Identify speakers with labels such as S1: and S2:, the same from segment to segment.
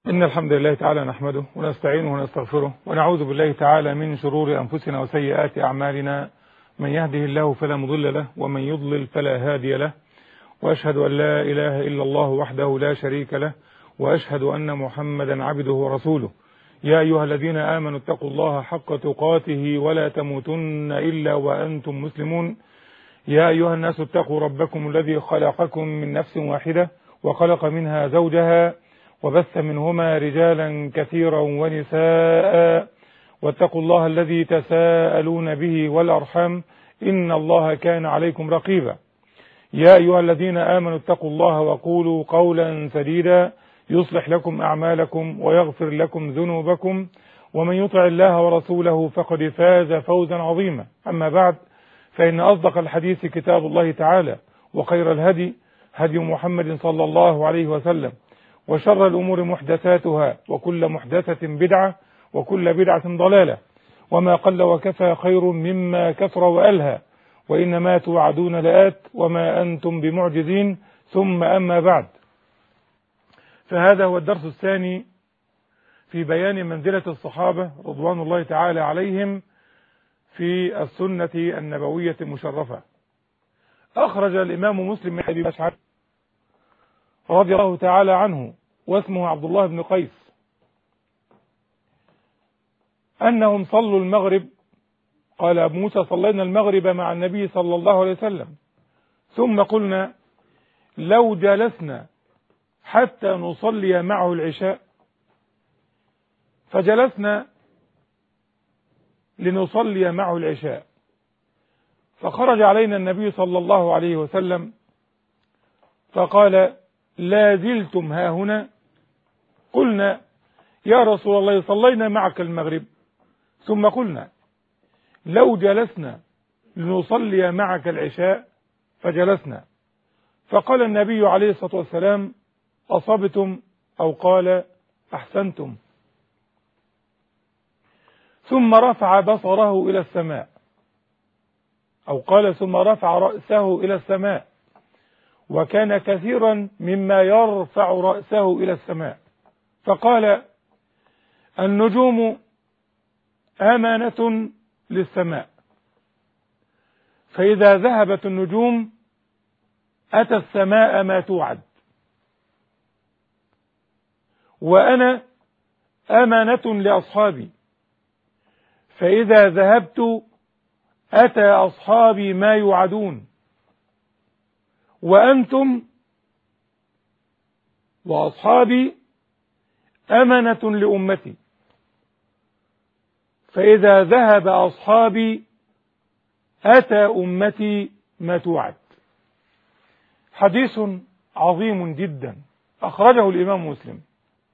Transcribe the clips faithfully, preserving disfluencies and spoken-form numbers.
S1: إن الحمد لله تعالى نحمده ونستعينه ونستغفره ونعوذ بالله تعالى من شرور أنفسنا وسيئات أعمالنا. من يهده الله فلا مضل له ومن يضلل فلا هادي له، وأشهد أن لا إله إلا الله وحده لا شريك له، وأشهد أن محمدا عبده ورسوله. يا أيها الذين آمنوا اتقوا الله حق تقاته ولا تموتن إلا وأنتم مسلمون. يا أيها الناس اتقوا ربكم الذي خلقكم من نفس واحدة وخلق منها زوجها وبث منهما رجالا كثيرا ونساء، واتقوا الله الذي تساءلون به والأرحام إن الله كان عليكم رقيبا. يا أيها الذين آمنوا اتقوا الله وقولوا قولا سديدا يصلح لكم أعمالكم ويغفر لكم ذنوبكم، ومن يطع الله ورسوله فقد فاز فوزا عظيما. أما بعد، فإن أصدق الحديث كتاب الله تعالى، وخير الهدي هدي محمد صلى الله عليه وسلم، وشر الأمور محدثاتها، وكل محدثة بدعة، وكل بدعة ضلالة، وما قل وكفى خير مما كثر وألهى، وإنما توعدون لآت وما أنتم بمعجزين. ثم أما بعد، فهذا هو الدرس الثاني في بيان منزلة الصحابة رضوان الله تعالى عليهم في السنة النبوية المشرفة. أخرج الإمام مسلم من حديث أشعث رضي الله تعالى عنه واسمه عبد الله بن قيس أنهم صلوا المغرب. قال أبو موسى: صلينا المغرب مع النبي صلى الله عليه وسلم، ثم قلنا لو جلسنا حتى نصلي معه العشاء، فجلسنا لنصلي معه العشاء، فخرج علينا النبي صلى الله عليه وسلم فقال: لا زلتم ها هنا؟ قلنا: يا رسول الله صلينا معك المغرب. ثم قلنا: لو جلسنا لنصلي معك العشاء، فجلسنا. فقال النبي عليه الصلاة والسلام: أصبتم، أو قال: أحسنتم. ثم رفع بصره إلى السماء، أو قال: ثم رفع رأسه إلى السماء، وكان كثيرا مما يرفع رأسه إلى السماء، فقال: النجوم أمانة للسماء، فإذا ذهبت النجوم أتى السماء ما توعد، وأنا أمانة لأصحابي، فإذا ذهبت أتى أصحابي ما يوعدون، وأنتم وأصحابي أمانة لأمتي، فإذا ذهب أصحابي أتى أمتي ما توعد. حديث عظيم جدا أخرجه الإمام مسلم،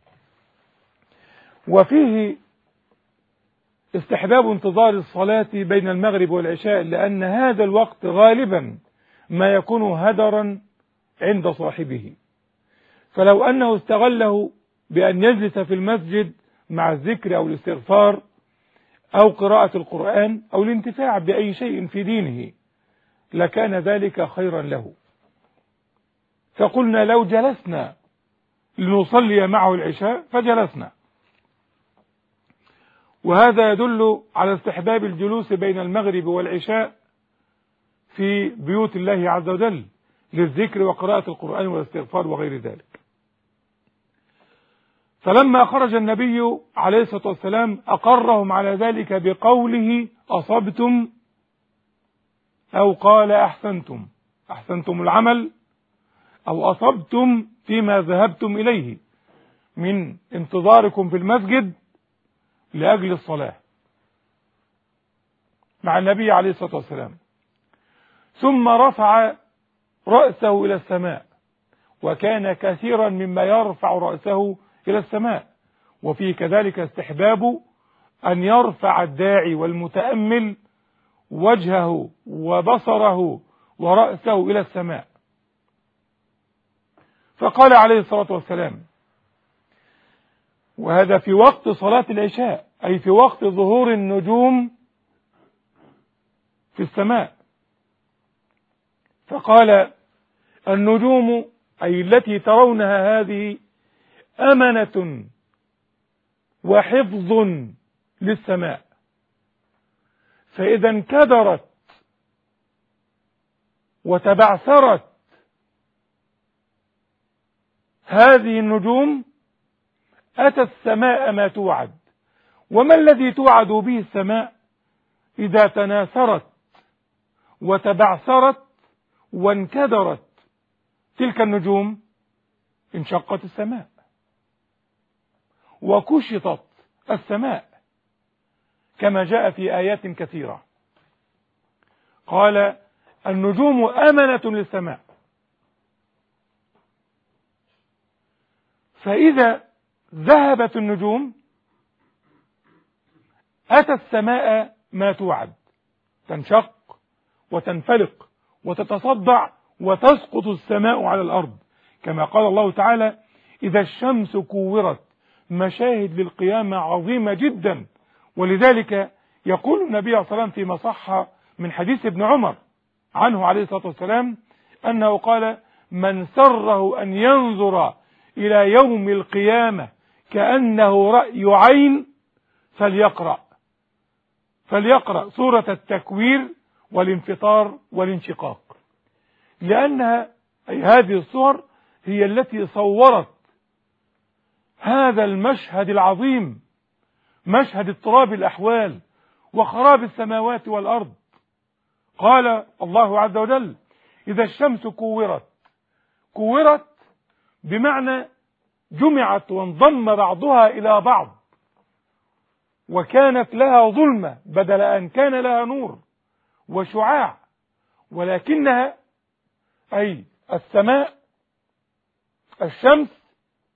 S1: وفيه استحباب انتظار الصلاة بين المغرب والعشاء، لأن هذا الوقت غالبا ما يكون هدرا عند صاحبه، فلو أنه استغله بأن يجلس في المسجد مع الذكر أو الاستغفار أو قراءة القرآن أو الانتفاع بأي شيء في دينه لكان ذلك خيرا له. فقلنا: لو جلسنا لنصلي معه العشاء، فجلسنا. وهذا يدل على استحباب الجلوس بين المغرب والعشاء في بيوت الله عز وجل للذكر وقراءة القرآن والاستغفار وغير ذلك. فلما خرج النبي عليه الصلاة والسلام أقرهم على ذلك بقوله: أصبتم، أو قال: أحسنتم. أحسنتم العمل، أو أصبتم فيما ذهبتم إليه من انتظاركم في المسجد لأجل الصلاة مع النبي عليه الصلاة والسلام. ثم رفع رأسه إلى السماء، وكان كثيرا مما يرفع رأسه إلى السماء. وفيه كذلك استحباب أن يرفع الداعي والمتأمل وجهه وبصره ورأسه إلى السماء. فقال عليه الصلاة والسلام، وهذا في وقت صلاة العشاء، أي في وقت ظهور النجوم في السماء، فقال: النجوم أي التي ترونها هذه أمنة وحفظ للسماء. فإذا انكدرت وتبعثرت هذه النجوم أتى السماء ما توعد. وما الذي توعد به السماء؟ إذا تناثرت وتبعثرت وانكدرت تلك النجوم انشقت السماء وكشطت السماء، كما جاء في آيات كثيرة. قال النجوم أمنة للسماء. فإذا ذهبت النجوم أتى السماء ما توعد، تنشق وتنفلق وتتصدع وتسقط السماء على الأرض، كما قال الله تعالى إذا الشمس كورت. مشاهد للقيامة عظيمة جدا. ولذلك يقول النبي صلى الله عليه وسلم فيما صح من حديث ابن عمر عنه عليه الصلاة والسلام أنه قال من سره أن ينظر إلى يوم القيامة كأنه رأي عين فليقرأ فليقرأ سورة التكوير والانفطار والانشقاق، لأنها أي هذه الصور هي التي صورت هذا المشهد العظيم، مشهد اضطراب الأحوال وخراب السماوات والأرض. قال الله عز وجل إذا الشمس كورت. كورت بمعنى جمعت وانضم بعضها إلى بعض وكانت لها ظلمة بدل أن كان لها نور وشعاع، ولكنها أي السماء الشمس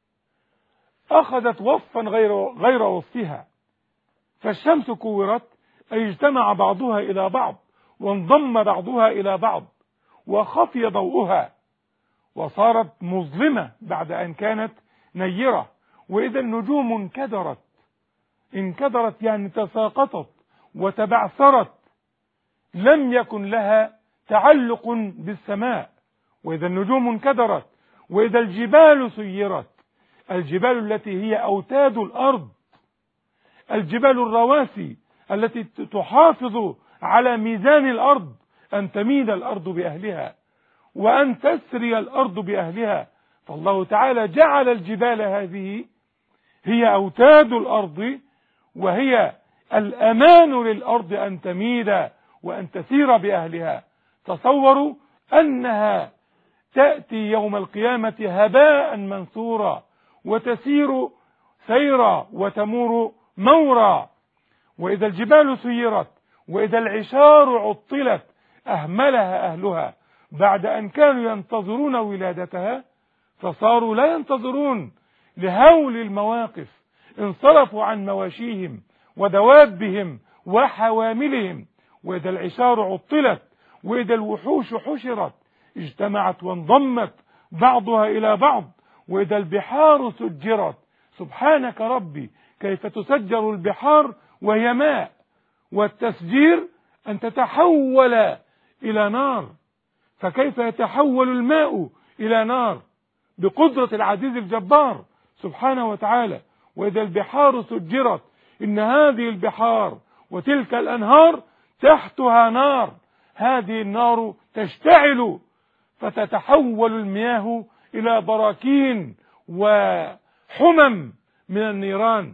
S1: أخذت وصفا غير غير وصفها. فالشمس كورت أي اجتمع بعضها إلى بعض وانضم بعضها إلى بعض وخفي ضوءها وصارت مظلمة بعد أن كانت نيرة. وإذا النجوم انكدرت، انكدرت يعني تساقطت وتبعثرت، لم يكن لها تعلق بالسماء. وإذا النجوم انكدرت. وإذا الجبال سيرت، الجبال التي هي أوتاد الأرض، الجبال الرواسي التي تحافظ على ميزان الأرض، أن تميد الأرض بأهلها وأن تسري الأرض بأهلها. فالله تعالى جعل الجبال هذه هي أوتاد الأرض وهي الأمان للأرض أن تميد وأن تسير بأهلها. تصوروا أنها تأتي يوم القيامة هباء منثورا وتسير سيرا وتمور مورا. وإذا الجبال سيرت وإذا العشار عطلت أهملها أهلها بعد أن كانوا ينتظرون ولادتها فصاروا لا ينتظرون لهول المواقف، انصرفوا عن مواشيهم ودوابهم وحواملهم. وإذا العشار عطلت وإذا الوحوش حشرت اجتمعت وانضمت بعضها إلى بعض. وإذا البحار سجرت، سبحانك ربي كيف تسجر البحار وهي ماء، والتسجير أن تتحول إلى نار، فكيف يتحول الماء إلى نار بقدرة العزيز الجبار سبحانه وتعالى. وإذا البحار سجرت، إن هذه البحار وتلك الأنهار تحتها نار، هذه النار تشتعل فتتحول المياه إلى براكين وحمم من النيران.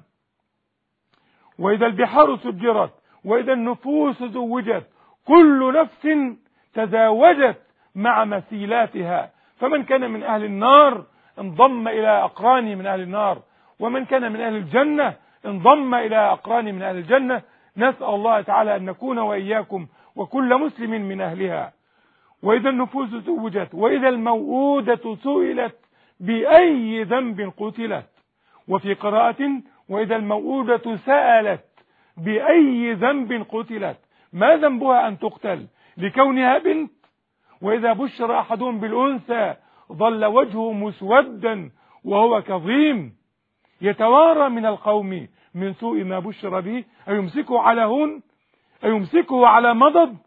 S1: وإذا البحار سجرت وإذا النفوس زوجت، كل نفس تزاوجت مع مثيلاتها، فمن كان من أهل النار انضم إلى أقرانه من أهل النار، ومن كان من أهل الجنة انضم إلى أقرانه من أهل الجنة. نسأل الله تعالى أن نكون وإياكم وكل مسلم من أهلها. وإذا النفوس زوجت وإذا الموءودة سئلت بأي ذنب قتلت، وفي قراءة وإذا الموءودة سألت بأي ذنب قتلت، ما ذنبها أن تقتل؟ لكونها بنت. وإذا بشر أحدهم بالأنثى ظل وجهه مسودا وهو كظيم يتوارى من القوم من سوء ما بشر به، أيمسكه على هون؟ أيمسكه على مضض؟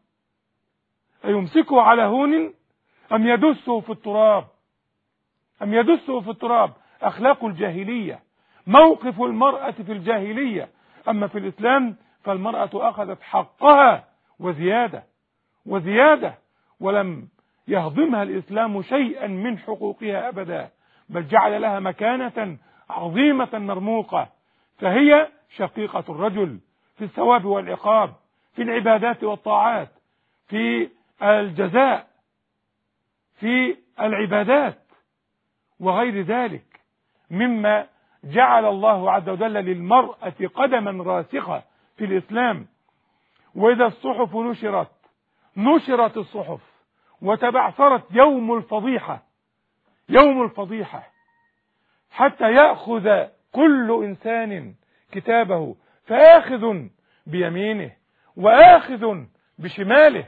S1: أيمسكه على هون أم يدسه في التراب؟ أم يدسه في التراب؟ أخلاق الجاهلية، موقف المرأة في الجاهلية. أما في الإسلام فالمرأة أخذت حقها وزيادة وزيادة، ولم يهضمها الإسلام شيئا من حقوقها أبدا، بل جعل لها مكانة عظيمة مرموقة، فهي شقيقة الرجل في الثواب والعقاب، في العبادات والطاعات، في الجزاء، في العبادات وغير ذلك مما جعل الله عز وجل للمرأة قدما راسخة في الإسلام. وإذا الصحف نشرت نشرت الصحف وتبعثرت يوم الفضيحة يوم الفضيحة حتى يأخذ كل إنسان كتابه، فآخذ بيمينه وآخذ بشماله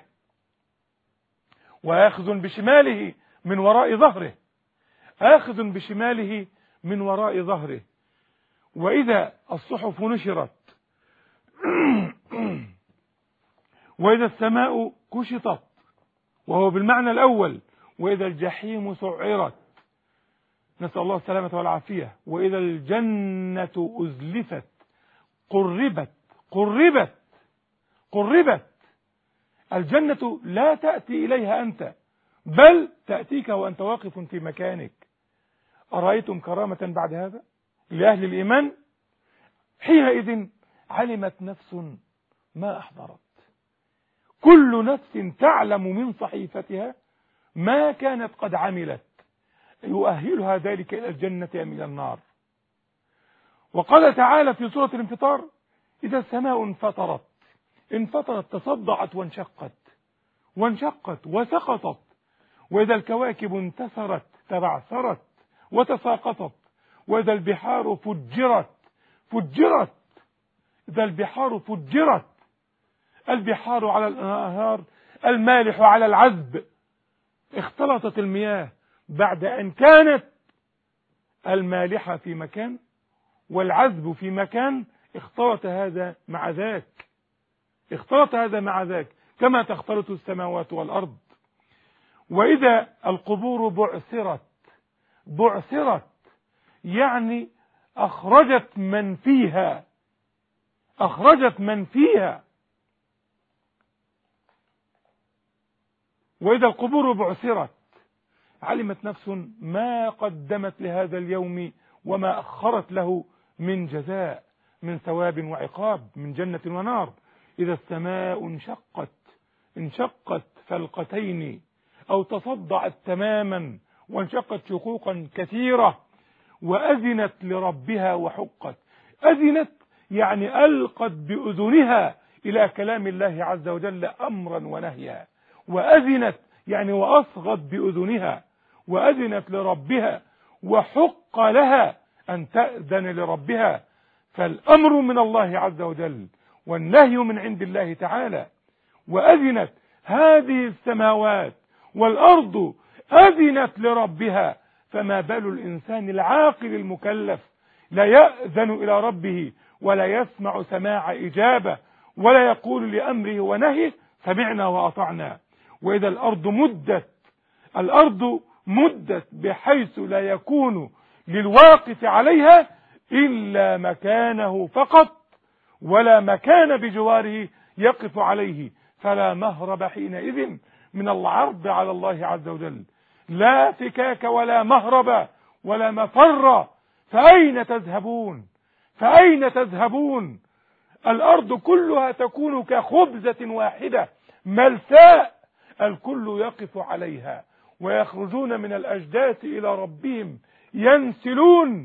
S1: وآخذ بشماله من وراء ظهره آخذ بشماله من وراء ظهره. وإذا الصحف نشرت وإذا السماء كشطت وهو بالمعنى الأول، وإذا الجحيم سعرت نسأل الله السلامة والعافية، وإذا الجنة أزلفت قربت قربت قربت. الجنة لا تأتي إليها أنت، بل تأتيك وأنت واقف في مكانك. أرأيتم كرامة بعد هذا لأهل الإيمان؟ حينئذ علمت نفس ما أحضرت، كل نفس تعلم من صحيفتها ما كانت قد عملت، يؤهلها ذلك إلى الجنة أم إلى النار. وقال تعالى في سورة الانفطار: إذا السماء انفطرت انفطرت تصدعت وانشقت وانشقت وسقطت، وإذا الكواكب انتثرت تبعثرت وتساقطت، وإذا البحار فجرت فجرت إذا البحار فجرت البحار على الأنهار المالح على العذب، اختلطت المياه بعد أن كانت المالحة في مكان والعذب في مكان، اختلط هذا مع ذاك اختلط هذا مع ذاك كما تختلط السماوات والأرض. وإذا القبور بعثرت بعثرت يعني أخرجت من فيها أخرجت من فيها وإذا القبور بعثرت علمت نفس ما قدمت لهذا اليوم وما أخرت له من جزاء، من ثواب وعقاب، من جنة ونار. إذا السماء انشقت انشقت فلقتين أو تصدعت تماما وانشقت شقوقا كثيرة، وأذنت لربها وحقت. أذنت يعني ألقت بأذنها إلى كلام الله عز وجل أمرا ونهيا، وأذنت يعني وأصغت بأذنها وأذنت لربها، وحق لها أن تأذن لربها. فالأمر من الله عز وجل والنهي من عند الله تعالى. وأذنت هذه السماوات والأرض أذنت لربها، فما بال الإنسان العاقل المكلف لا يأذن إلى ربه ولا يسمع سماع إجابة ولا يقول لأمره ونهيه سمعنا وأطعنا. وإذا الأرض مدت الأرض مدت بحيث لا يكون للواقف عليها إلا مكانه فقط، ولا مكان بجواره يقف عليه، فلا مهرب حينئذ من العرض على الله عز وجل، لا فكاك ولا مهرب ولا مفر. فأين تذهبون فأين تذهبون الأرض كلها تكون كخبزة واحدة ملساء، الكل يقف عليها، ويخرجون من الأجداث إلى ربهم ينسلون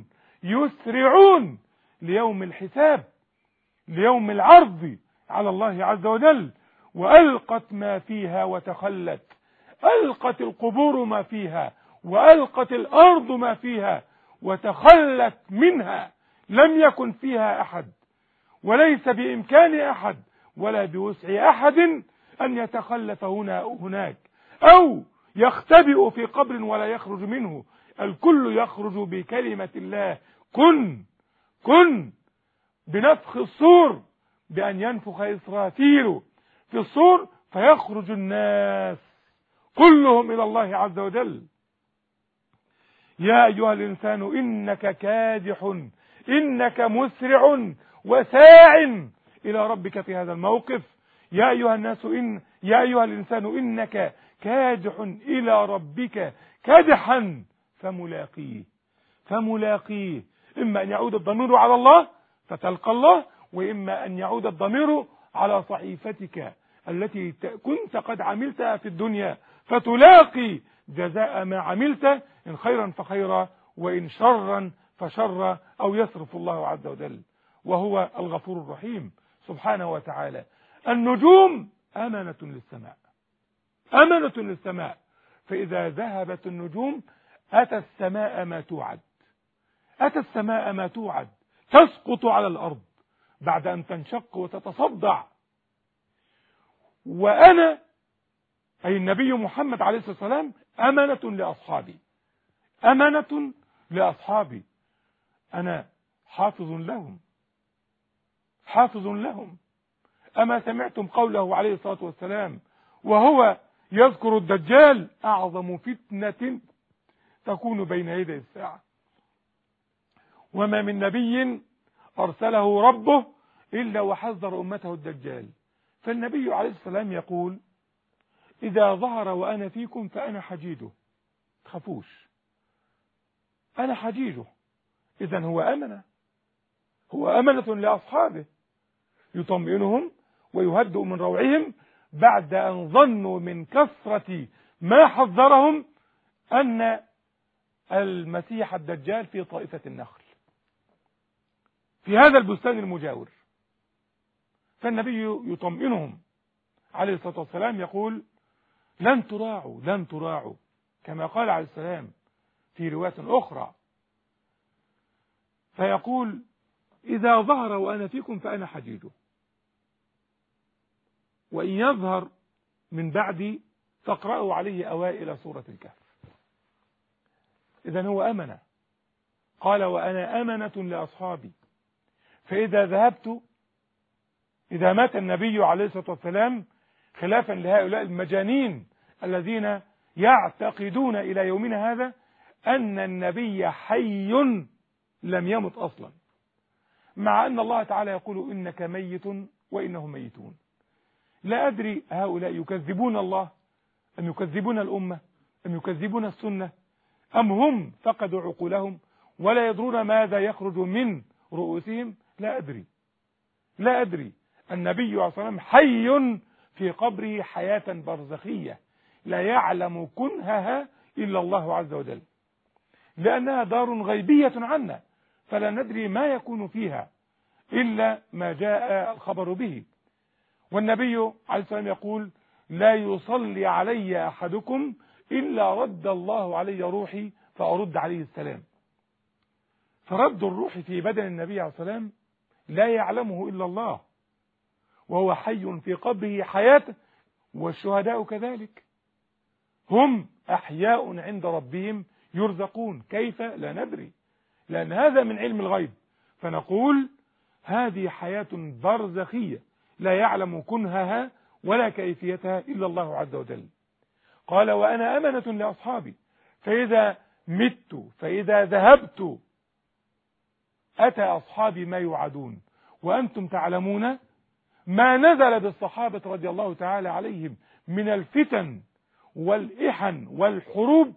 S1: يسرعون ليوم الحساب، ليوم العرض على الله عز وجل. وألقت ما فيها وتخلت، ألقت القبور ما فيها وألقت الأرض ما فيها وتخلت منها، لم يكن فيها أحد، وليس بإمكان أحد ولا بوسع أحد أن يتخلف هنا أو هناك أو يختبئ في قبر ولا يخرج منه. الكل يخرج بكلمة الله كن كن، بنفخ الصور، بأن ينفخ إسرافيل في الصور فيخرج الناس كلهم إلى الله عز وجل. يا أيها الإنسان إنك كادح إنك مسرع وساع إلى ربك في هذا الموقف. يا أيها الناس إن يا أيها الإنسان إنك كادح إلى ربك كدحا فملاقيه فملاقيه إما أن يعود الضمير على الله فتلقى الله، وإما أن يعود الضمير على صحيفتك التي كنت قد عملتها في الدنيا فتلاقي جزاء ما عملت، إن خيرا فخيرا وإن شرا فشرا، أو يصرف الله عز وجل، وهو الغفور الرحيم سبحانه وتعالى. النجوم أمانة للسماء، أمانة للسماء، فإذا ذهبت النجوم أتى السماء ما توعد، أتى السماء ما توعد، تسقط على الأرض بعد أن تنشق وتتصدع. وأنا أي النبي محمد عليه الصلاة والسلام أمانة لأصحابي، أمانة لأصحابي، أنا حافظ لهم، حافظ لهم. أما سمعتم قوله عليه الصلاة والسلام وهو يذكر الدجال: أعظم فتنة تكون بين يدي الساعة، وما من نبي أرسله ربه إلا وحذر أمته الدجال. فالنبي عليه الصلاة والسلام يقول: إذا ظهر وأنا فيكم فأنا حجيجه، تخافوش، أنا حجيجه. إذن هو أمنة، هو أمنة لأصحابه، يطمئنهم ويهدئ من روعهم بعد أن ظنوا من كثرة ما حذرهم أن المسيح الدجال في طائفة النخل في هذا البستان المجاور. فالنبي يطمئنهم عليه الصلاة والسلام، يقول: لن تراعوا لن تراعوا، كما قال عليه السلام في رواية أخرى، فيقول: إذا ظهر وأنا فيكم فأنا حجيجه، وإن يظهر من بعدي فاقرأوا عليه أوائل سورة الكهف. إذن هو أمنة. قال: وأنا أمنة لأصحابي، فإذا ذهبت، إذا مات النبي عليه الصلاة والسلام، خلافا لهؤلاء المجانين الذين يعتقدون إلى يومنا هذا أن النبي حي لم يمت أصلا، مع أن الله تعالى يقول: إنك ميت وإنهم ميتون. لا أدري هؤلاء يكذبون الله أم يكذبون الأمة أم يكذبون السنة، أم هم فقدوا عقولهم ولا يدرون ماذا يخرج من رؤوسهم. لا أدري لا أدري النبي عليه الصلاة والسلام حي في قبره حياة برزخية لا يعلم كنهها إلا الله عز وجل، لأنها دار غيبية عنا، فلا ندري ما يكون فيها إلا ما جاء الخبر به. والنبي عليه الصلاة والسلام يقول: لا يصلي علي أحدكم إلا رد الله علي روحي فأرد عليه السلام. فرد الروح في بدن النبي عليه الصلاة والسلام لا يعلمه إلا الله، وهو حي في قبره حياته، والشهداء كذلك هم أحياء عند ربهم يرزقون. كيف؟ لا ندري، لأن هذا من علم الغيب. فنقول: هذه حياة برزخية لا يعلم كنهها ولا كيفيتها إلا الله عز وجل. قال: وأنا أمنة لأصحابي، فإذا مت فإذا ذهبت أتى أصحابي ما يوعدون. وأنتم تعلمون ما نزل بالصحابة رضي الله تعالى عليهم من الفتن والإحن والحروب،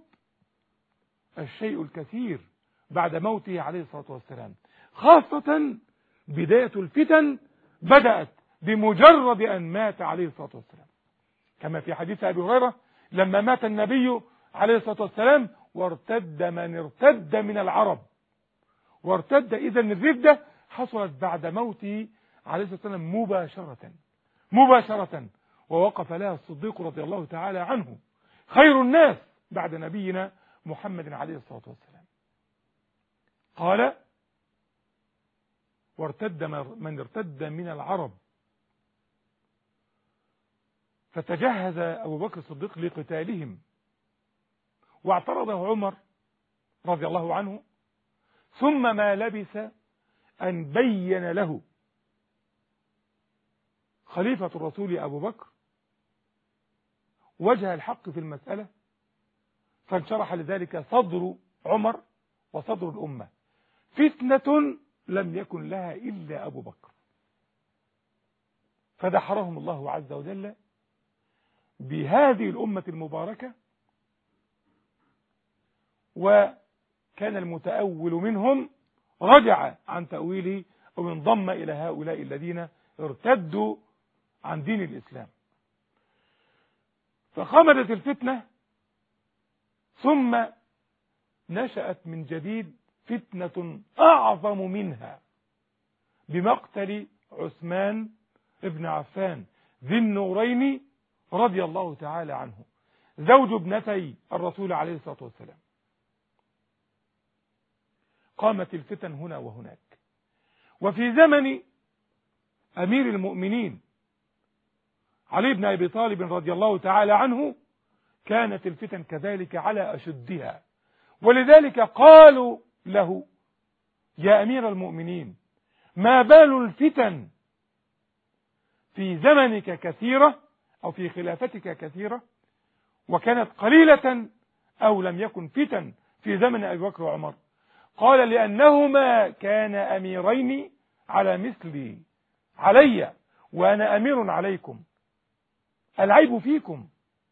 S1: الشيء الكثير بعد موته عليه الصلاة والسلام، خاصة بداية الفتن بدأت بمجرد أن مات عليه الصلاة والسلام، كما في حديث أبي هريرة لما مات النبي عليه الصلاة والسلام وارتد من ارتد من العرب، وارتد. إذن الردة حصلت بعد موته عليه الصلاة والسلام مباشرة مباشرة ووقف لها الصديق رضي الله تعالى عنه، خير الناس بعد نبينا محمد عليه الصلاة والسلام. قال: وارتد من ارتد من العرب، فتجهز أبو بكر الصديق لقتالهم، واعترضه عمر رضي الله عنه، ثم ما لبث أن بين له خليفة الرسول أبو بكر وجه الحق في المسألة، فانشرح لذلك صدر عمر وصدر الأمة. فتنة لم يكن لها إلا أبو بكر، فدحرهم الله عز وجل بهذه الأمة المباركة، وكان المتأول منهم رجع عن تأويله وانضم إلى هؤلاء الذين ارتدوا عن دين الإسلام. فخمدت الفتنة، ثم نشأت من جديد فتنة أعظم منها بمقتل عثمان ابن عفان ذي النورين رضي الله تعالى عنه، زوج ابنتي الرسول عليه الصلاة والسلام. قامت الفتن هنا وهناك، وفي زمن أمير المؤمنين علي بن أبي طالب رضي الله تعالى عنه كانت الفتن كذلك على أشدها، ولذلك قالوا له: يا أمير المؤمنين، ما بال الفتن في زمنك كثيرة أو في خلافتك كثيرة، وكانت قليلة أو لم يكن فتن في زمن أبي بكر وعمر؟ قال: لأنهما كان أميرين على مثلي، علي وأنا أمير عليكم، العيب فيكم.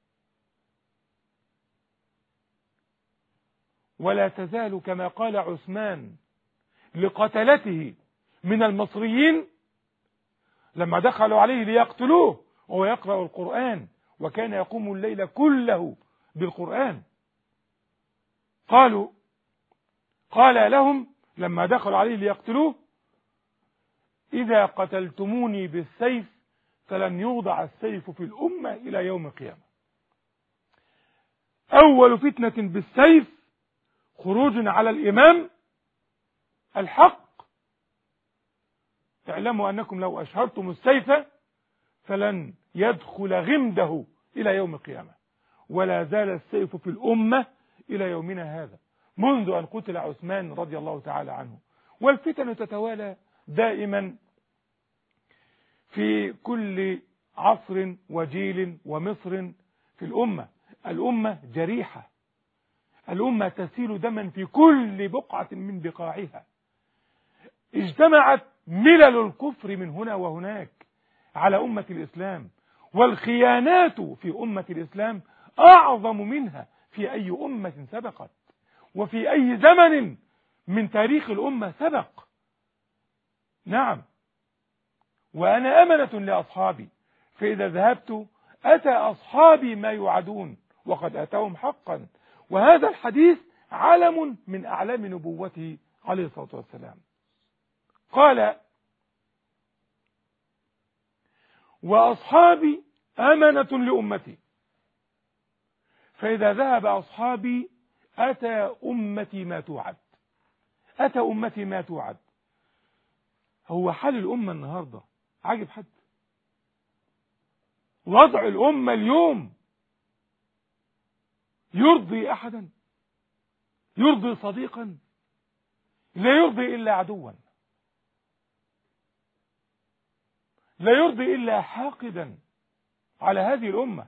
S1: ولا تزال كما قال عثمان لقتلته من المصريين لما دخلوا عليه ليقتلوه وهو يقرأ القرآن، وكان يقوم الليل كله بالقرآن. قالوا قال لهم لما دخلوا عليه ليقتلوه: إذا قتلتموني بالسيف فلن يوضع السيف في الأمة إلى يوم القيامة. أول فتنة بالسيف خروج على الإمام الحق. اعلموا أنكم لو أشهرتم السيف فلن يدخل غمده إلى يوم القيامة، ولا زال السيف في الأمة إلى يومنا هذا منذ أن قتل عثمان رضي الله تعالى عنه. والفتن تتوالى دائما في كل عصر وجيل ومصر في الأمة. الأمة جريحة، الأمة تسيل دما في كل بقعة من بقاعها. اجتمعت ملل الكفر من هنا وهناك على أمة الإسلام، والخيانات في أمة الإسلام أعظم منها في أي أمة سبقت وفي أي زمن من تاريخ الأمة سبق. نعم، وأنا أمنة لأصحابي، فإذا ذهبت أتى أصحابي ما يوعدون وقد أتاهم حقا. وهذا الحديث علم من أعلام نبوته عليه الصلاة والسلام. قال: وأصحابي أمنة لأمتي، فإذا ذهب أصحابي أتى أمتي ما توعد. أتى أمتي ما توعد. هو حال الأمة النهاردة عجب حد؟ وضع الأمة اليوم يرضي أحدا؟ يرضي صديقا؟ لا يرضي إلا عدوا، لا يرضي إلا حاقدا على هذه الأمة.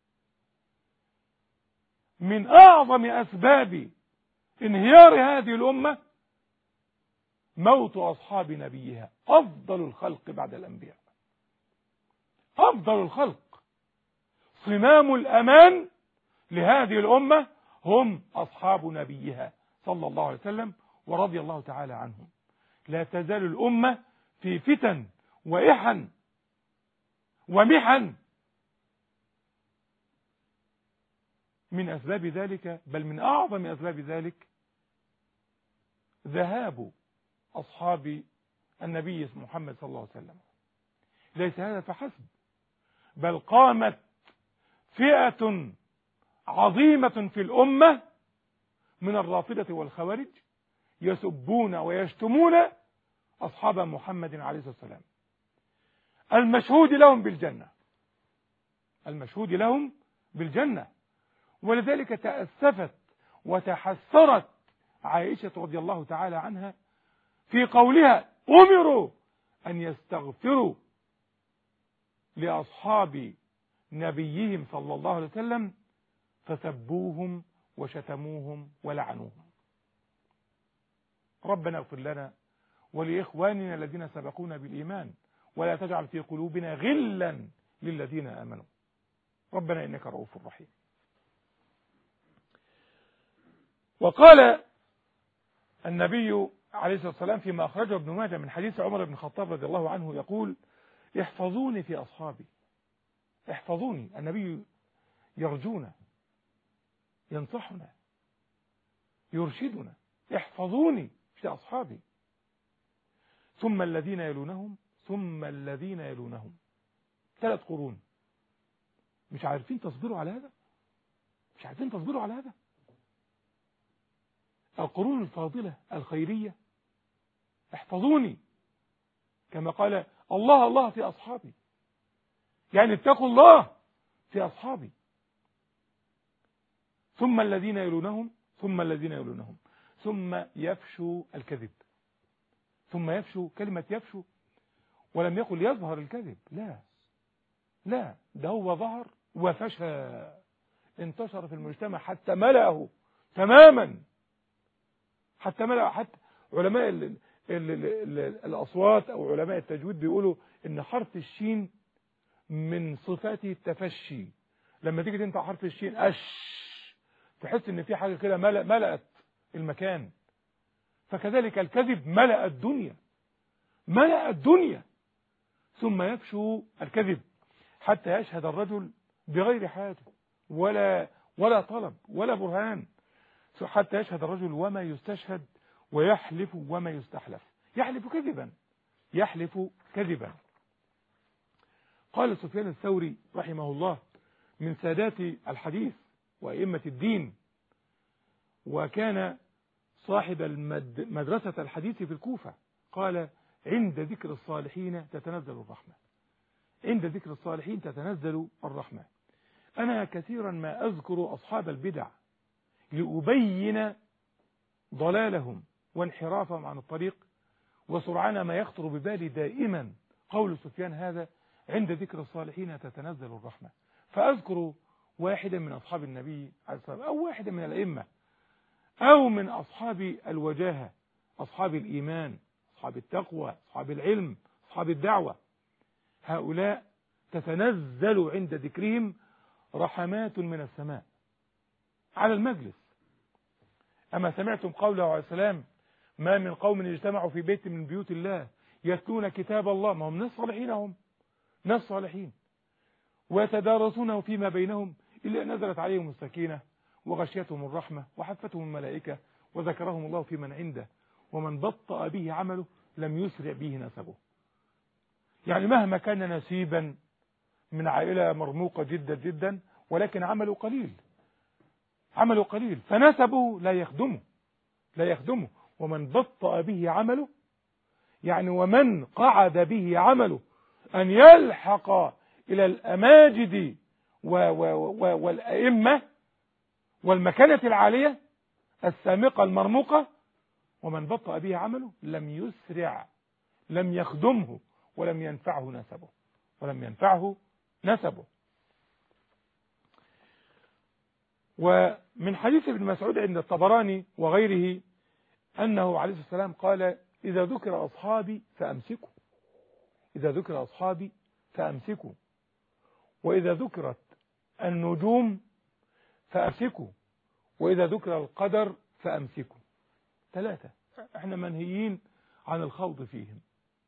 S1: من أعظم أسباب انهيار هذه الأمة موت أصحاب نبيها، أفضل الخلق بعد الأنبياء، أفضل الخلق. صمام الأمان لهذه الأمة هم أصحاب نبيها صلى الله عليه وسلم ورضي الله تعالى عنهم. لا تزال الأمة في فتن وإحن ومحن. من أسباب ذلك، بل من أعظم أسباب ذلك، ذهاب أصحاب النبي محمد صلى الله عليه وسلم. ليس هذا فحسب، بل قامت فئة عظيمة في الأمة من الرافضة والخوارج يسبون ويشتمون أصحاب محمد عليه الصلاة والسلام، المشهود لهم بالجنة، المشهود لهم بالجنة. ولذلك تأسفت وتحسرت عائشة رضي الله تعالى عنها في قولها: أمروا أن يستغفروا لأصحاب نبيهم صلى الله عليه وسلم فسبوهم وشتموهم ولعنوهم. ربنا اغفر لنا ولإخواننا الذين سبقونا بالإيمان ولا تجعل في قلوبنا غلا للذين آمنوا ربنا إنك رؤوف رحيم. وقال النبي عليه الصلاة والسلام فيما أخرجه ابن ماجه من حديث عمر بن الخطاب رضي الله عنه يقول: احفظوني في أصحابي. احفظوني، النبي يرجونا، ينصحنا، يرشدنا، احفظوني في أصحابي، ثم الذين يلونهم ثم الذين يلونهم. ثلاث قرون. مش عارفين تصبروا على هذا؟ مش عارفين تصبروا على هذا؟ القرون الفاضلة الخيرية. احفظوني كما قال الله الله في أصحابي، يعني اتقوا الله في أصحابي. ثم الذين يلونهم ثم الذين يلونهم ثم يفشو الكذب. ثم يفشو، كلمة يفشو ولم يقل يظهر الكذب، لا لا، ده هو ظهر وفشى، انتشر في المجتمع حتى ملأه تماما، حتى ملأ. حتى علماء ال ال ال ال الأصوات أو علماء التجويد بيقولوا إن حرف الشين من صفاته التفشي. لما تيجي تنطق حرف الشين أش، تحس إن في حاجة كده ملأ ملأت المكان. فكذلك الكذب ملأ الدنيا، ملأ الدنيا. ثم يفشو الكذب حتى يشهد الرجل بغير حاجة ولا ولا طلب ولا برهان، حتى يشهد الرجل وما يستشهد ويحلف وما يستحلف. يحلف كذبا، يحلف كذبا. قال سفيان الثوري رحمه الله من سادات الحديث وأئمة الدين، وكان صاحب مدرسة الحديث في الكوفة، قال: عند ذكر الصالحين تتنزل الرحمة. عند ذكر الصالحين تتنزل الرحمة. أنا كثيرا ما أذكر أصحاب البدع لأبين ضلالهم وانحرافهم عن الطريق، وسرعان ما يخطر ببالي دائما قول سفيان هذا: عند ذكر الصالحين تتنزل الرحمة. فأذكر واحدا من أصحاب النبي عليه الصلاة والسلام، أو واحدا من الأئمة، أو من أصحاب الوجاهة، أصحاب الإيمان، أصحاب التقوى، أصحاب العلم، أصحاب الدعوة. هؤلاء تتنزل عند ذكرهم رحمات من السماء على المجلس. أما سمعتم قوله عليه السلام: ما من قوم اجتمعوا في بيت من بيوت الله يتلون كتاب الله، ما هم ناس صالحين، هم ناس صالحين، ويتدارسونه فيما بينهم إلا نزلت عليهم السكينة وغشيتهم الرحمة وحفتهم الملائكة وذكرهم الله في من عنده، ومن بطأ به عمله لم يسرع به نسبه. يعني مهما كان نسيبا من عائلة مرموقة جدا جدا، ولكن عمله قليل، عمله قليل، فنسبه لا يخدمه، لا يخدمه. ومن بطأ به عمله، يعني ومن قعد به عمله أن يلحق إلى الأماجد والأئمة والمكانة العالية السامقة المرموقة، ومن بطأ به عمله لم يسرع، لم يخدمه، ولم ينفعه نسبه، ولم ينفعه نسبه. ومن حديث ابن مسعود عند الطبراني وغيره أنه عليه الصلاة والسلام قال: إذا ذكر أصحابي فأمسكوا، إذا ذكر أصحابي فأمسكوا، وإذا ذكرت النجوم فأمسكوا، وإذا ذكر القدر فأمسكوا. ثلاثة احنا منهيين عن الخوض فيهم.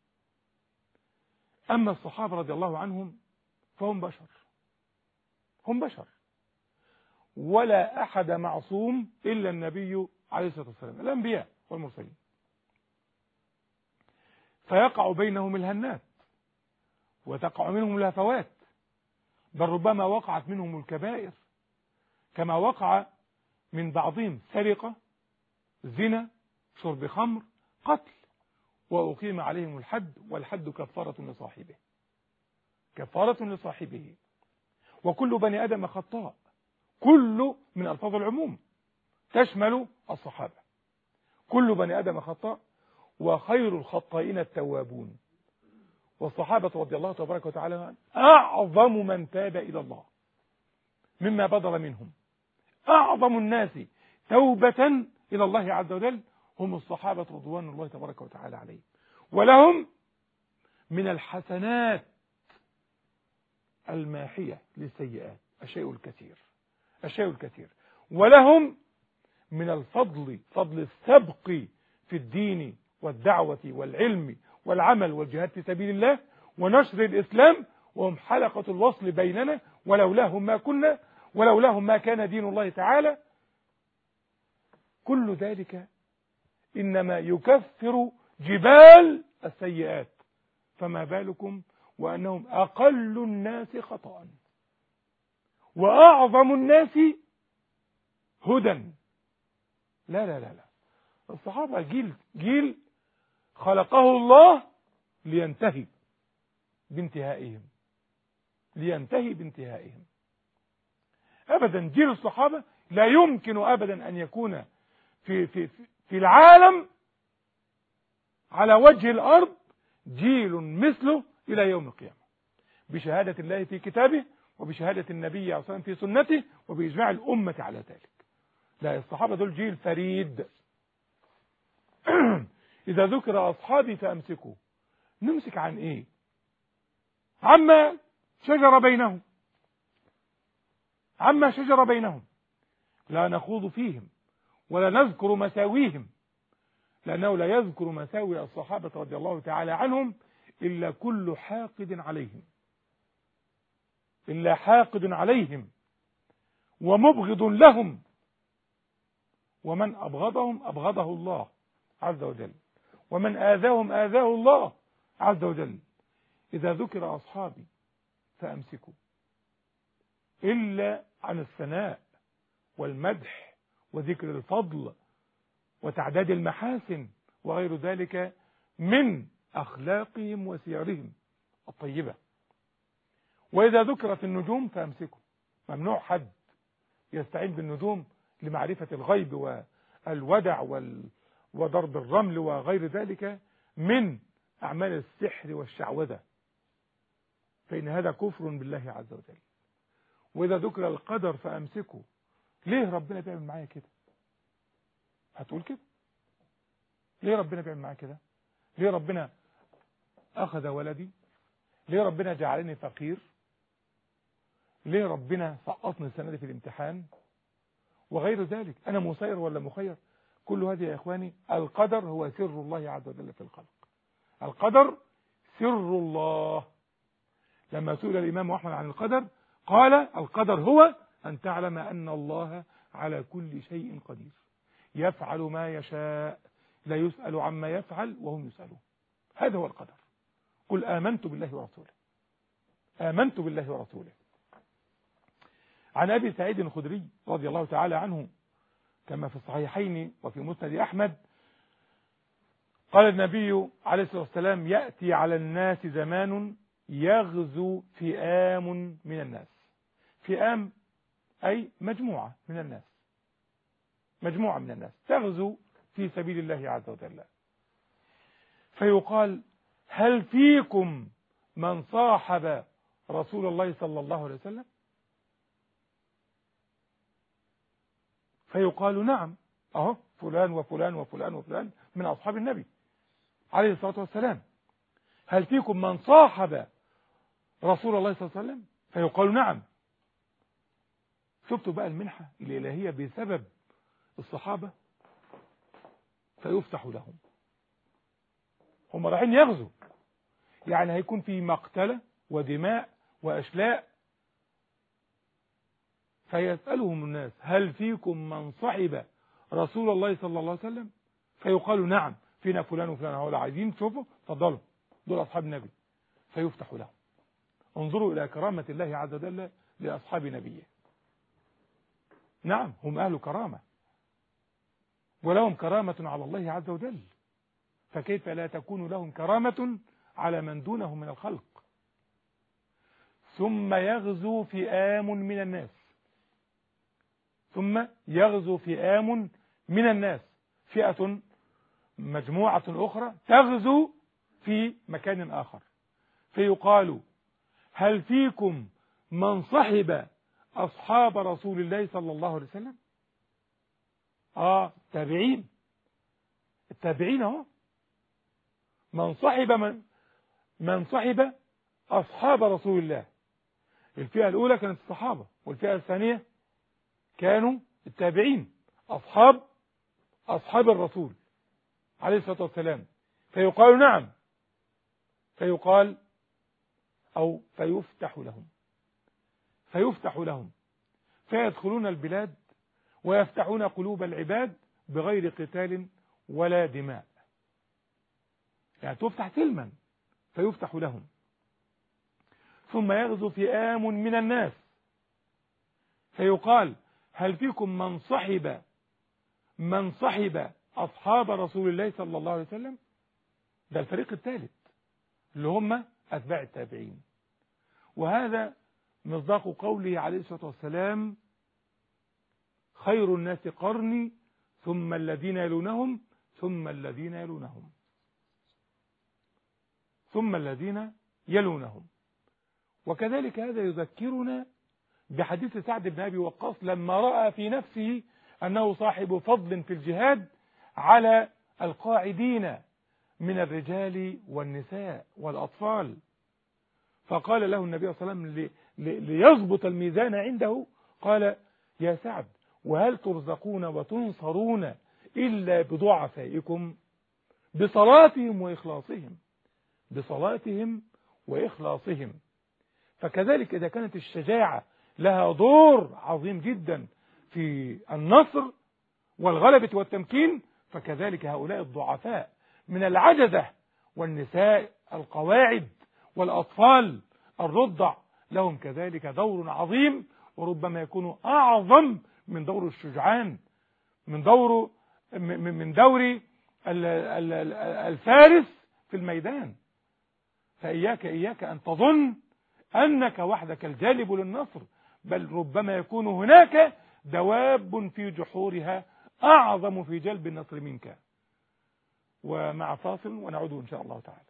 S1: أما الصحابة رضي الله عنهم فهم بشر، هم بشر، ولا أحد معصوم إلا النبي عليه الصلاة والسلام، الأنبياء والمرسلين، فيقع بينهم الهنات وتقع منهم الهفوات، بل ربما وقعت منهم الكبائر، كما وقع من بعضهم سرقة، زنا، شرب خمر، قتل، وأقيم عليهم الحد، والحد كفارة لصاحبه، كفارة لصاحبه. وكل بني آدم خطاء، كل من ألفاظ العموم تشمل الصحابة، كل بني آدم خطاء، وخير الخطائين التوابون. والصحابة رضي الله تبارك وتعالى أعظم من تاب إلى الله مما بدر منهم. أعظم الناس توبة إلى الله عز وجل هم الصحابة رضوان الله تبارك وتعالى عليهم. ولهم من الحسنات الماحية للسيئات الشيء الكثير الشيء الكثير ولهم من الفضل فضل السبق في الدين والدعوة والعلم والعمل والجهاد في سبيل الله ونشر الإسلام، وهم حلقة الوصل بيننا، ولولاهم ما كنا، ولولاهم ما كان دين الله تعالى. كل ذلك إنما يكفر جبال السيئات، فما بالكم وأنهم أقل الناس خطأ وأعظم الناس هدى. لا لا لا لا الصحابة جيل جيل خلقه الله لينتهي بانتهائهم لينتهي بانتهائهم أبدا. جيل الصحابة لا يمكن أبدا أن يكون في في في العالم على وجه الأرض جيل مثله إلى يوم القيامة، بشهادة الله في كتابه وبشهادة النبي عليه الصلاة والسلام في سنته وبإجماع الأمة على ذلك. لا، الصحابة دول جيل فريد. إذا ذكر أصحابي فأمسكوا، نمسك عن إيه؟ عما شجر بينهم عما شجر بينهم لا نخوض فيهم ولا نذكر مساويهم، لأنه لا يذكر مساوي الصحابة رضي الله تعالى عنهم إلا كل حاقد عليهم إلا حاقد عليهم ومبغض لهم، ومن أبغضهم أبغضه الله عز وجل، ومن آذاهم آذاه الله عز وجل. إذا ذكر أصحابي فأمسكوا، إلا عن الثناء والمدح وذكر الفضل وتعداد المحاسن وغير ذلك من أخلاقهم وسيرهم الطيبة. وإذا ذكرت النجوم فأمسكوا، ممنوع حد يستعين بالنجوم لمعرفة الغيب والودع وال... وضرب الرمل وغير ذلك من أعمال السحر والشعوذة، فإن هذا كفر بالله عز وجل. وإذا ذكر القدر فأمسكوا، ليه ربنا بيعمل معايا كده؟ هتقول كده، ليه ربنا بيعمل معايا كده؟ ليه ربنا أخذ ولدي؟ ليه ربنا جعلني فقير؟ ليه ربنا سقطني السنة دي في الامتحان؟ وغير ذلك، أنا مسير ولا مخير؟ كل هذه يا إخواني القدر هو سر الله عز وجل في الخلق. القدر سر الله. لما سئل الإمام أحمد عن القدر قال القدر هو أن تعلم أن الله على كل شيء قدير يفعل ما يشاء لا يسأل عما يفعل وهم يسألون. هذا هو القدر. قل آمنت بالله ورسوله آمنت بالله ورسوله. عن أبي سعيد الخدري رضي الله تعالى عنه كما في الصحيحين وفي مسند أحمد قال النبي عليه الصلاة والسلام يأتي على الناس زمان يغزو فئام من الناس. فئام أي مجموعة من الناس، مجموعة من الناس تغزو في سبيل الله عز وجل، فيقال هل فيكم من صاحب رسول الله صلى الله عليه وسلم؟ فيقال نعم، أهو فلان وفلان وفلان وفلان من أصحاب النبي عليه الصلاة والسلام. هل فيكم من صاحب رسول الله صلى الله عليه وسلم؟ فيقال نعم. شفتوا بقى المنحة الإلهية بسبب الصحابة، فيفتح لهم. هم رايحين يغزوا، يعني هيكون في مقتلة ودماء وأشلاء، فيسألهم الناس هل فيكم من صحب رسول الله صلى الله عليه وسلم؟ فيقالوا نعم فينا فلان وفلان. هؤلاء عايزين تشوفوا تفضلوا، دول أصحاب النبي. فيفتح لهم. انظروا إلى كرامة الله عز وجل لأصحاب نبيه. نعم هم أهل كرامة ولهم كرامة على الله عز وجل، فكيف لا تكون لهم كرامة على من دونهم من الخلق؟ ثم يغزو فئام من الناس ثم يغزو فئام من الناس فئة مجموعة أخرى تغزو في مكان آخر، فيقال هل فيكم من صحب أصحاب رسول الله صلى الله عليه وسلم؟ آه تابعين، التابعين اهو من صحب من, من صحب أصحاب رسول الله. الفئة الأولى كانت الصحابة، والفئة الثانية كانوا التابعين، أصحاب أصحاب الرسول عليه الصلاة والسلام. فيقال نعم، فيقال أو فيفتح لهم فيفتح لهم فيدخلون البلاد ويفتحون قلوب العباد بغير قتال ولا دماء، يعني تفتح سلما فيفتح لهم. ثم يغزو فئام من الناس فيقال هل فيكم من صحب من صحب أصحاب رسول الله صلى الله عليه وسلم؟ ده الفريق الثالث اللي هم أتباع التابعين. وهذا مصداق قوله عليه الصلاة والسلام خير الناس قرني ثم الذين يلونهم ثم الذين يلونهم ثم الذين يلونهم. وكذلك هذا يذكرنا بحديث سعد بن أبي وقاص لما رأى في نفسه أنه صاحب فضل في الجهاد على القاعدين من الرجال والنساء والأطفال، فقال له النبي صلى الله عليه وسلم ليضبط الميزان عنده، قال يا سعد وهل ترزقون وتنصرون إلا بضعفائكم؟ بصلاتهم وإخلاصهم بصلاتهم وإخلاصهم. فكذلك إذا كانت الشجاعة لها دور عظيم جدا في النصر والغلبة والتمكين، فكذلك هؤلاء الضعفاء من العجزة والنساء القواعد والأطفال الرضع لهم كذلك دور عظيم، وربما يكون أعظم من دور الشجعان، من دور من دور الفارس في الميدان. فإياك إياك أن تظن أنك وحدك الجالب للنصر، بل ربما يكون هناك دواب في جحورها أعظم في جلب النصر منك. ومع فاصل ونعود إن شاء الله تعالى.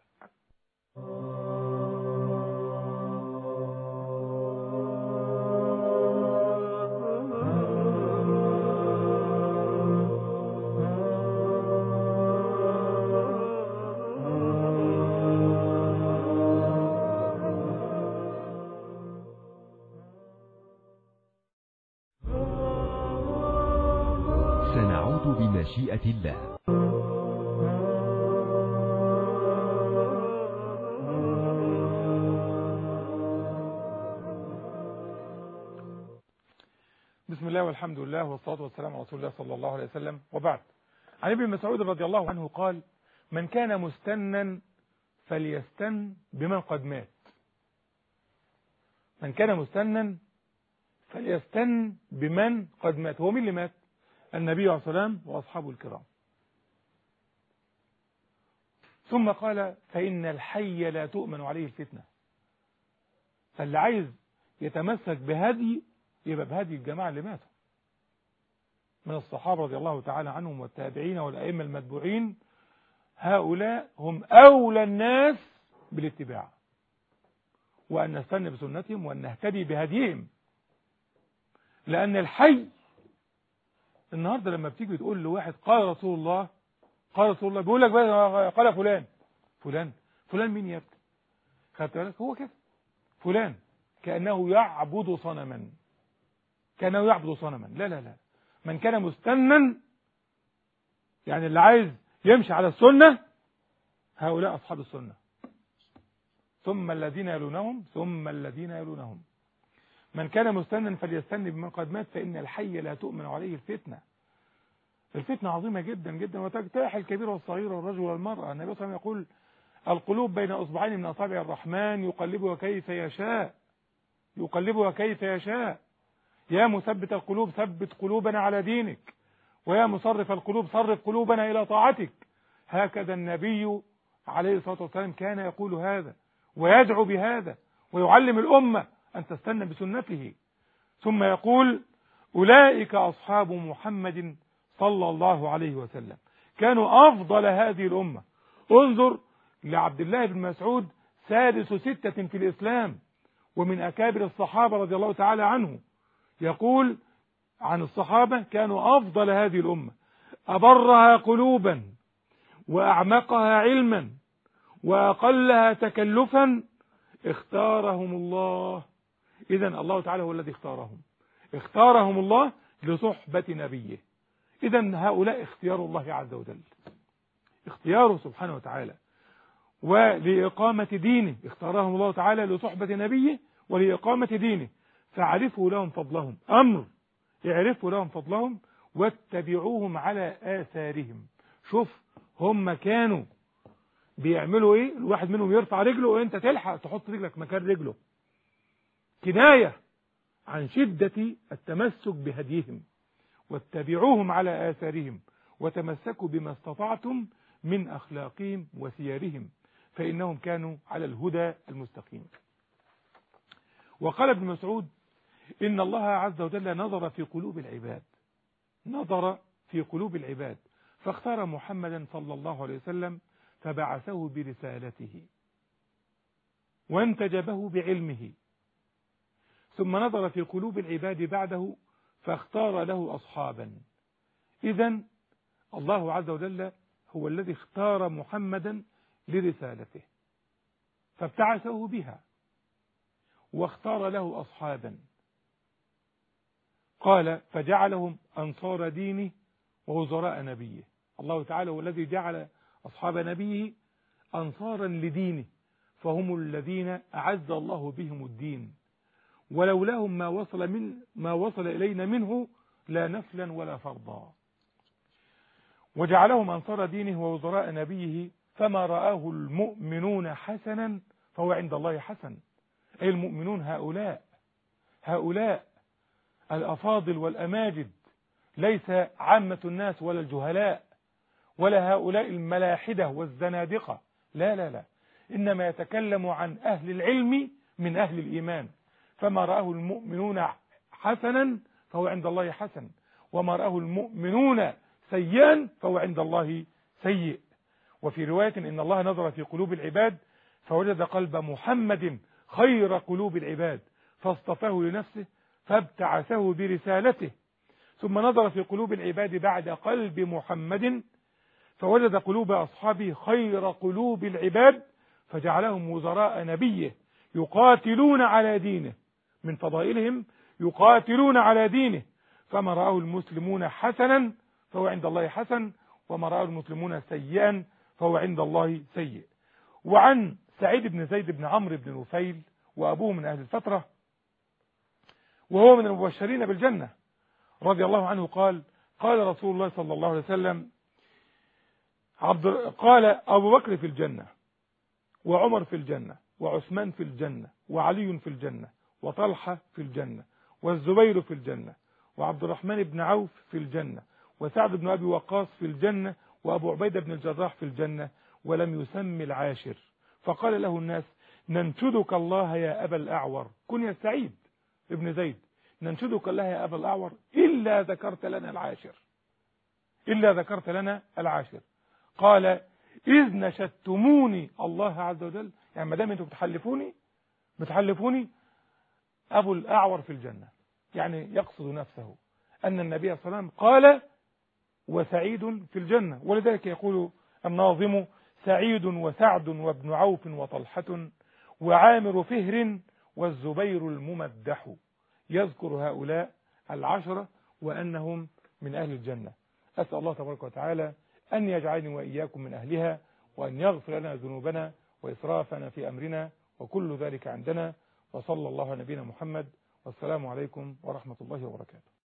S2: سنعود بمشيئة الله.
S1: بسم الله والحمد لله والصلاة والسلام على رسول الله صلى الله عليه وسلم، وبعد. عن ابن مسعود رضي الله عنه قال من كان مستنا فليستن بمن قد مات. من كان مستنا فليستن بمن قد مات. هو مين اللي مات؟ النبي عليه الصلاة والسلام وأصحابه الكرام. ثم قال فإن الحي لا تؤمن عليه الفتنة. فاللي عايز يتمسك بهدي يبقى بهدي الجماعة اللي ماتوا من الصحابة رضي الله تعالى عنهم والتابعين والأئمة المتبوعين. هؤلاء هم أولى الناس بالاتباع، وأن نستنى بسنتهم وأن نهتدي بهديهم. لأن الحي النهاردة لما بتيجي تقول لواحد قال رسول الله قال رسول الله بيقول لك بقى قال فلان فلان فلان مين يا ابني؟ خدت بالك؟ هو كده فلان كأنه يعبد صنما كأنه يعبد صنما. لا لا لا، من كان مستنا يعني اللي عايز يمشي على السنة هؤلاء أصحاب السنة، ثم الذين يلونهم ثم الذين يلونهم. من كان مستنا فليستن بمن قد مات فإن الحي لا تؤمن عليه الفتنة. الفتنة عظيمة جدا جدا وتجتاح الكبير والصغير والرجل والمرأة. النبي صلى الله عليه وسلم يقول القلوب بين أصبعين من أصابع الرحمن يقلبها كيف يشاء يقلبها كيف يشاء. يا مثبت القلوب ثبت قلوبنا على دينك، ويا مصرف القلوب صرف قلوبنا إلى طاعتك. هكذا النبي عليه الصلاة والسلام كان يقول هذا ويدعو بهذا ويعلم الأمة أن تستنى بسنته. ثم يقول أولئك أصحاب محمد صلى الله عليه وسلم كانوا أفضل هذه الأمة. انظر لعبد الله بن مسعود سادس ستة في الإسلام ومن أكابر الصحابة رضي الله تعالى عنه، يقول عن الصحابة كانوا أفضل هذه الأمة، أبرها قلوبا وأعمقها علما وأقلها تكلفا اختارهم الله. إذن الله تعالى هو الذي اختارهم، اختارهم الله لصحبة نبيه. إذن هؤلاء اختيار الله عز وجل، اختياره سبحانه وتعالى، ولإقامة دينه اختارهم الله تعالى لصحبة نبيه ولإقامة دينه. فعرفوا لهم فضلهم، أمر يعرفوا لهم فضلهم واتبعوهم على آثارهم. شوف هم كانوا بيعملوا ايه، الواحد منهم يرفع رجله وانت تلحق تحط رجلك مكان رجله، كناية عن شدة التمسك بهديهم. واتبعوهم على آثارهم وتمسكوا بما استطعتم من أخلاقهم وسيرهم فإنهم كانوا على الهدى المستقيم. وقال ابن مسعود إن الله عز وجل نظر في قلوب العباد، نظر في قلوب العباد فاختار محمدا صلى الله عليه وسلم فبعثه برسالته وانتجبه بعلمه، ثم نظر في قلوب العباد بعده فاختار له أصحابا. إذن الله عز وجل هو الذي اختار محمدا لرسالته فابتعثه بها واختار له أصحابا. قال فجعلهم أنصار دينه ووزراء نبيه. الله تعالى هو الذي جعل أصحاب نبيه أنصارا لدينه، فهم الذين أعز الله بهم الدين، ولولاهم ما وصل من ما وصل إلينا منه لا نفلا ولا فرضا. وجعلهم أنصار دينه ووزراء نبيه فما رآه المؤمنون حسنا فهو عند الله حسن. أي المؤمنون هؤلاء هؤلاء الأفاضل والأماجد، ليس عامة الناس ولا الجهلاء ولا هؤلاء الملاحدة والزنادقة، لا لا لا، إنما يتكلم عن أهل العلم من أهل الإيمان. فما رآه المؤمنون حسنا فهو عند الله حسن، وما رآه المؤمنون سيئا فهو عند الله سيء. وفي رواية إن الله نظر في قلوب العباد فوجد قلب محمد خير قلوب العباد فاصطفاه لنفسه فابتعثه برسالته، ثم نظر في قلوب العباد بعد قلب محمد فوجد قلوب أصحابه خير قلوب العباد فجعلهم وزراء نبيه يقاتلون على دينه، من فضائلهم يقاتلون على دينه. فما رآه المسلمون حسنا فهو عند الله حسن، وما رآه المسلمون سيئا فهو عند الله سيء. وعن سعيد بن زيد بن عمرو بن نفيل وأبوه من أهل الفترة وهو من المبشرين بالجنة رضي الله عنه قال قال رسول الله صلى الله عليه وسلم عبد قال أبو بكر في الجنة وعمر في الجنة وعثمان في الجنة وعلي في الجنة وطلحة في الجنة والزبير في الجنة وعبد الرحمن بن عوف في الجنة وسعد بن أبي وقاص في الجنة وأبو عبيدة بن الجراح في الجنة ولم يسم العاشر. فقال له الناس ننشدك الله يا أبا الأعور، كن يا سعيد ابن زيد، ننشدك الله يا أبا الأعور إلا ذكرت لنا العاشر، إلا ذكرت لنا العاشر. قال إذ نشدتموني الله عز وجل، يعني ما دام انتم بتحلفوني بتحلفوني أبو الأعور في الجنة، يعني يقصد نفسه أن النبي صلى الله عليه وسلم قال وسعيد في الجنة. ولذلك يقول الناظم سعيد وسعد وابن عوف وطلحة وعامر فهر والزبير الممدح، يذكر هؤلاء العشرة وأنهم من أهل الجنة. أسأل الله تبارك وتعالى أن يجعلني وإياكم من أهلها، وأن يغفر لنا ذنوبنا وإسرافنا في أمرنا وكل ذلك عندنا. وصلى الله على نبينا محمد، والسلام عليكم ورحمة الله وبركاته.